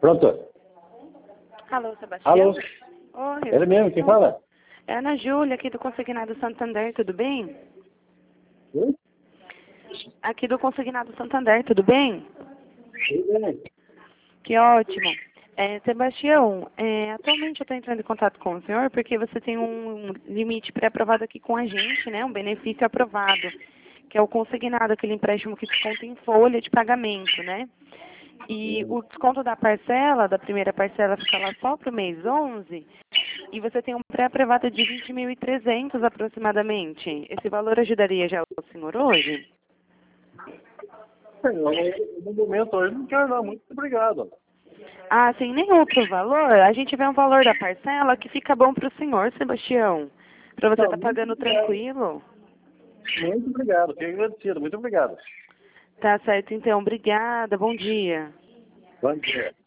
Pronto. Alô, Sebastião? Alô? Oi, Ele mesmo, quem fala? é a Ana Júlia, aqui do Consignado Santander, tudo bem? Oi? Aqui do Consignado Santander, tudo bem? Tudo bem. Que ótimo. Sebastião, atualmente eu estou entrando em contato com o senhor porque você tem um limite pré-aprovado aqui com a gente, né? Um benefício aprovado, que é o consignado, aquele empréstimo que desconta em folha de pagamento, né? E o desconto da parcela, da primeira parcela, fica lá só para o mês 11, e você tem um pré-aprovado de 20.300 aproximadamente. Esse valor ajudaria já o senhor hoje? No momento hoje não quero não, muito obrigado. Ah, sem nenhum outro valor, a gente vê um valor da parcela que fica bom para o senhor, Sebastião. Para você estar pagando tranquilo. Muito obrigado, fiquei agradecido, muito obrigado. Tá certo, então. Obrigada. Bom dia. Bom dia.